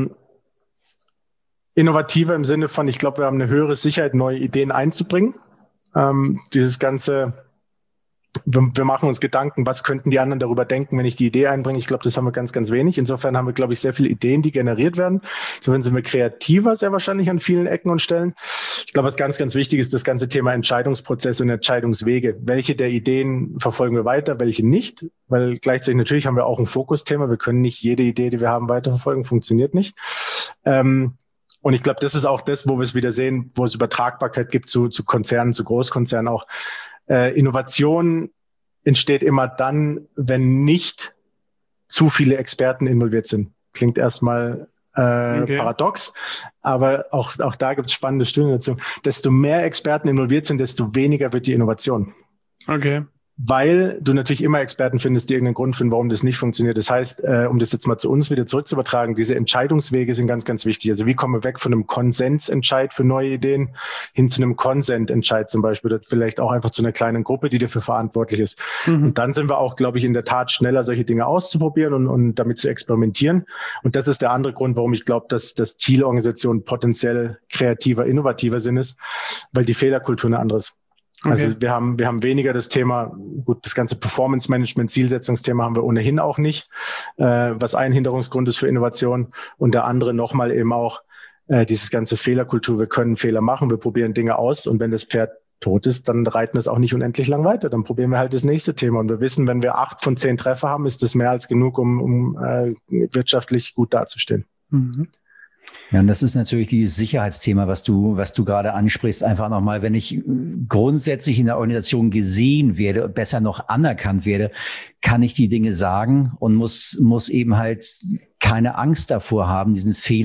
Speaker 3: innovativer im Sinne von, ich glaube, wir haben eine höhere Sicherheit, neue Ideen einzubringen. Dieses ganze, wir machen uns Gedanken, was könnten die anderen darüber denken, wenn ich die Idee einbringe. Ich glaube, das haben wir ganz, ganz wenig. Insofern haben wir, glaube ich, sehr viele Ideen, die generiert werden. Insofern sind wir kreativer, sehr wahrscheinlich an vielen Ecken und Stellen. Ich glaube, was ganz, ganz wichtig ist, das ganze Thema Entscheidungsprozesse und Entscheidungswege. Welche der Ideen verfolgen wir weiter, welche nicht? Weil gleichzeitig natürlich haben wir auch ein Fokusthema. Wir können nicht jede Idee, die wir haben, weiterverfolgen. Funktioniert nicht. Und ich glaube, das ist auch das, wo wir es wieder sehen, wo es Übertragbarkeit gibt zu Konzernen, zu Großkonzernen auch. Innovation entsteht immer dann, wenn nicht zu viele Experten involviert sind. Klingt erstmal paradox, aber auch da gibt es spannende Studien dazu. Desto mehr Experten involviert sind, desto weniger wird die Innovation.
Speaker 2: Okay.
Speaker 3: Weil du natürlich immer Experten findest, die irgendeinen Grund finden, warum das nicht funktioniert. Das heißt, um das jetzt mal zu uns wieder zurückzuübertragen, diese Entscheidungswege sind ganz, ganz wichtig. Also wie kommen wir weg von einem Konsensentscheid für neue Ideen hin zu einem Konsententscheid zum Beispiel, oder vielleicht auch einfach zu einer kleinen Gruppe, die dafür verantwortlich ist. Und dann sind wir auch, glaube ich, in der Tat schneller, solche Dinge auszuprobieren und damit zu experimentieren. Und das ist der andere Grund, warum ich glaube, dass Zielorganisationen potenziell kreativer, innovativer sind, ist, weil die Fehlerkultur eine andere ist. Okay. Also wir haben weniger das Thema, gut, das ganze Performance-Management, Zielsetzungsthema haben wir ohnehin auch nicht, was ein Hinderungsgrund ist für Innovation. Und der andere nochmal eben auch dieses ganze Fehlerkultur. Wir können Fehler machen, wir probieren Dinge aus und wenn das Pferd tot ist, dann reiten wir es auch nicht unendlich lang weiter. Dann probieren wir halt das nächste Thema. Und wir wissen, wenn wir 8 von 10 Treffer haben, ist das mehr als genug, um wirtschaftlich gut dazustehen.
Speaker 4: Mhm. Ja, und das ist natürlich dieses Sicherheitsthema, was du gerade ansprichst. Einfach nochmal, wenn ich grundsätzlich in der Organisation gesehen werde, besser noch anerkannt werde, kann ich die Dinge sagen und muss eben halt keine Angst davor haben, diesen Fehler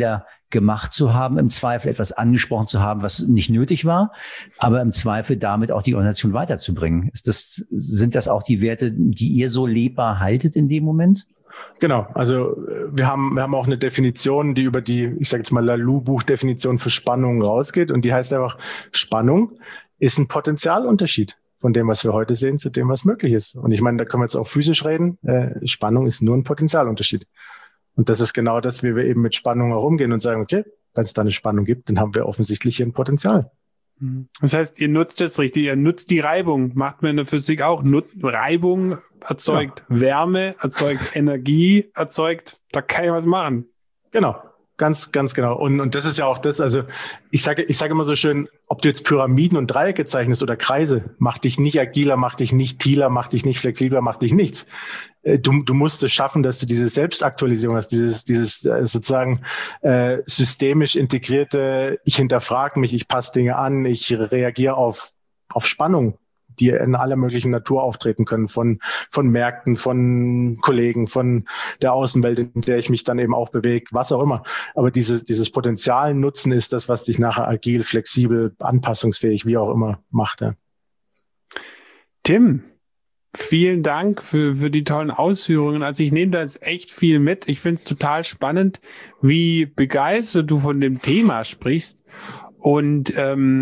Speaker 4: gemacht zu haben, im Zweifel etwas angesprochen zu haben, was nicht nötig war, aber im Zweifel damit auch die Organisation weiterzubringen. Sind das auch die Werte, die ihr so lebbar haltet in dem Moment?
Speaker 3: Genau, also wir haben auch eine Definition, die über die, ich sage jetzt mal Laloux-Buchdefinition für Spannung rausgeht, und die heißt einfach, Spannung ist ein Potentialunterschied von dem, was wir heute sehen, zu dem, was möglich ist. Und ich meine, da können wir jetzt auch physisch reden, Spannung ist nur ein Potentialunterschied. Und das ist genau das, wie wir eben mit Spannung herumgehen und sagen, okay, wenn es da eine Spannung gibt, dann haben wir offensichtlich hier ein Potenzial.
Speaker 2: Das heißt, ihr nutzt das richtig, ihr nutzt die Reibung, macht man in der Physik auch. Reibung erzeugt Wärme, erzeugt Energie, da kann ich was machen.
Speaker 3: Genau, ganz genau. Und das ist ja auch das, also ich sage immer so schön, ob du jetzt Pyramiden und Dreiecke zeichnest oder Kreise, macht dich nicht agiler, macht dich nicht tealer, macht dich nicht flexibler, macht dich nichts. Du musst es schaffen, dass du diese Selbstaktualisierung hast, dieses sozusagen systemisch integrierte, ich hinterfrage mich, ich passe Dinge an, ich reagiere auf Spannung, die in aller möglichen Natur auftreten können, von Märkten, von Kollegen, von der Außenwelt, in der ich mich dann eben auch bewege, was auch immer. Aber dieses Potenzial nutzen ist das, was dich nachher agil, flexibel, anpassungsfähig, wie auch immer macht. Ja.
Speaker 2: Tim, vielen Dank für die tollen Ausführungen. Also ich nehme da jetzt echt viel mit. Ich finde es total spannend, wie begeistert du von dem Thema sprichst. Und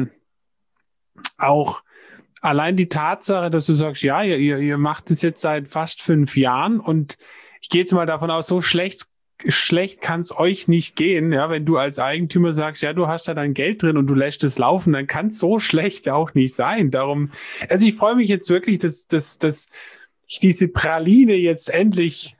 Speaker 2: auch allein die Tatsache, dass du sagst, ja, ihr macht es jetzt seit fast 5 Jahren, und ich gehe jetzt mal davon aus, so schlecht kann es euch nicht gehen. Ja, wenn du als Eigentümer sagst, ja, du hast da dein Geld drin und du lässt es laufen, dann kann es so schlecht auch nicht sein. Darum, also ich freue mich jetzt wirklich, dass ich diese Praline jetzt endlich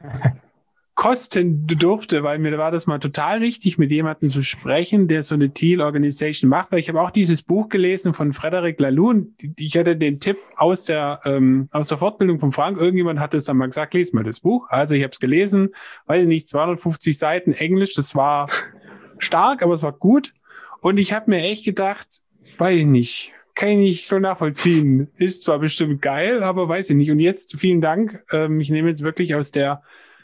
Speaker 2: kosten durfte, weil mir war das mal total wichtig, mit jemandem zu sprechen, der so eine Teal Organization macht, weil ich habe auch dieses Buch gelesen von Frédéric Laloux, und ich hatte den Tipp aus der Fortbildung von Frank, irgendjemand hat es dann mal gesagt, lies mal das Buch, also ich habe es gelesen, weiß ich nicht, 250 Seiten Englisch, das war stark, aber es war gut, und ich habe mir echt gedacht, weiß ich nicht, kann ich nicht so nachvollziehen, ist zwar bestimmt geil, aber weiß ich nicht, und jetzt vielen Dank, ich nehme jetzt wirklich aus der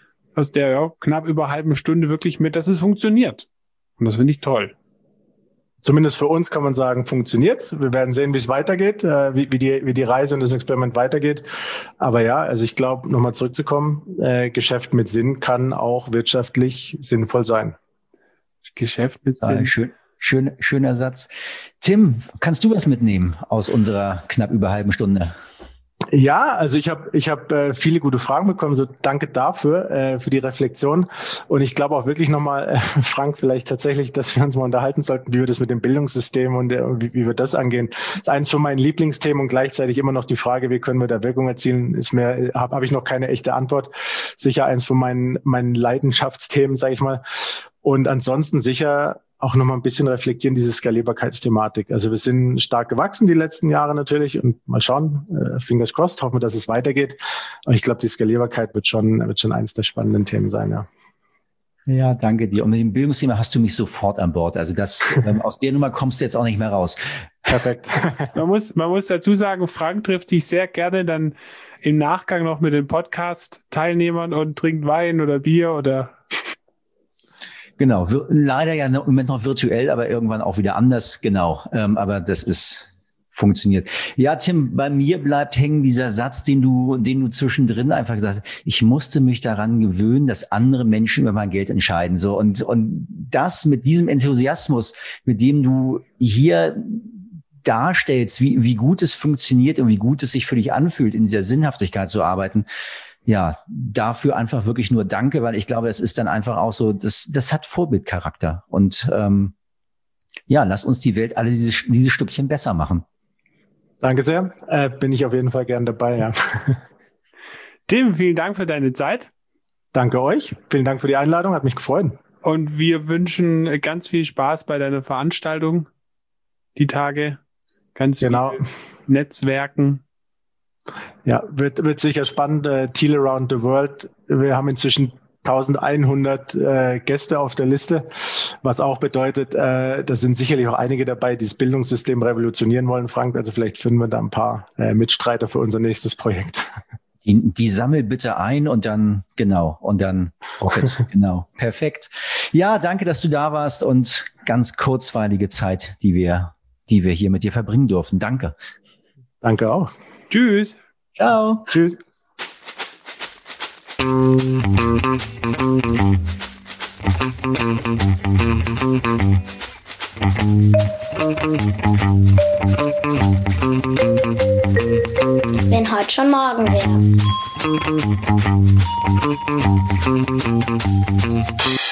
Speaker 2: knapp über halben Stunde wirklich mit, dass es funktioniert. Und das finde ich toll.
Speaker 3: Zumindest für uns kann man sagen, funktioniert's. Wir werden sehen, wie es weitergeht, wie die Reise und das Experiment weitergeht. Aber ja, also ich glaube, nochmal zurückzukommen, Geschäft mit Sinn kann auch wirtschaftlich sinnvoll sein.
Speaker 2: Geschäft mit Sinn.
Speaker 4: Schöner Satz. Tim, kannst du was mitnehmen aus unserer knapp über halben Stunde?
Speaker 3: Ja, also ich hab viele gute Fragen bekommen, so danke dafür, für die Reflexion. Und ich glaube auch wirklich nochmal, Frank, vielleicht tatsächlich, dass wir uns mal unterhalten sollten, wie wir das mit dem Bildungssystem und wie wir das angehen. Das ist eins von meinen Lieblingsthemen und gleichzeitig immer noch die Frage, wie können wir da Wirkung erzielen, habe ich noch keine echte Antwort. Sicher eins von meinen Leidenschaftsthemen, sage ich mal. Und ansonsten sicher auch nochmal ein bisschen reflektieren, diese Skalierbarkeitsthematik. Also wir sind stark gewachsen die letzten Jahre natürlich und mal schauen, fingers crossed, hoffen wir, dass es weitergeht. Aber ich glaube, die Skalierbarkeit wird schon eins der spannenden Themen sein, ja.
Speaker 4: Ja, danke dir. Und mit dem Bildungsthema hast du mich sofort an Bord. Also aus der Nummer kommst du jetzt auch nicht mehr raus.
Speaker 3: Perfekt.
Speaker 2: Man muss dazu sagen, Frank trifft sich sehr gerne dann im Nachgang noch mit den Podcast-Teilnehmern und trinkt Wein oder Bier oder...
Speaker 4: Genau, leider ja im Moment noch virtuell, aber irgendwann auch wieder anders, genau. Aber das funktioniert. Ja, Tim, bei mir bleibt hängen dieser Satz, den du zwischendrin einfach gesagt hast. Ich musste mich daran gewöhnen, dass andere Menschen über mein Geld entscheiden. So und das mit diesem Enthusiasmus, mit dem du hier darstellst, wie gut es funktioniert und wie gut es sich für dich anfühlt, in dieser Sinnhaftigkeit zu arbeiten. Ja, dafür einfach wirklich nur danke, weil ich glaube, es ist dann einfach auch so, das hat Vorbildcharakter. Und lass uns die Welt alle dieses Stückchen besser machen.
Speaker 3: Danke sehr. Bin ich auf jeden Fall gern dabei, ja.
Speaker 2: Tim, vielen Dank für deine Zeit.
Speaker 3: Danke euch. Vielen Dank für die Einladung. Hat mich gefreut.
Speaker 2: Und wir wünschen ganz viel Spaß bei deiner Veranstaltung. Die Tage. Ganz viel Netzwerken.
Speaker 3: Ja, wird sicher spannend. Teal Around the World. Wir haben inzwischen 1100 Gäste auf der Liste, was auch bedeutet, da sind sicherlich auch einige dabei, die das Bildungssystem revolutionieren wollen, Frank. Also vielleicht finden wir da ein paar Mitstreiter für unser nächstes Projekt.
Speaker 4: Die sammel bitte ein und dann, genau, und dann Rocket, genau, perfekt. Ja, danke, dass du da warst und ganz kurzweilige Zeit, die wir hier mit dir verbringen durften. Danke.
Speaker 3: Danke auch.
Speaker 2: Tschüss.
Speaker 4: Ciao.
Speaker 3: Tschüss.
Speaker 1: Wenn heute schon morgen wäre.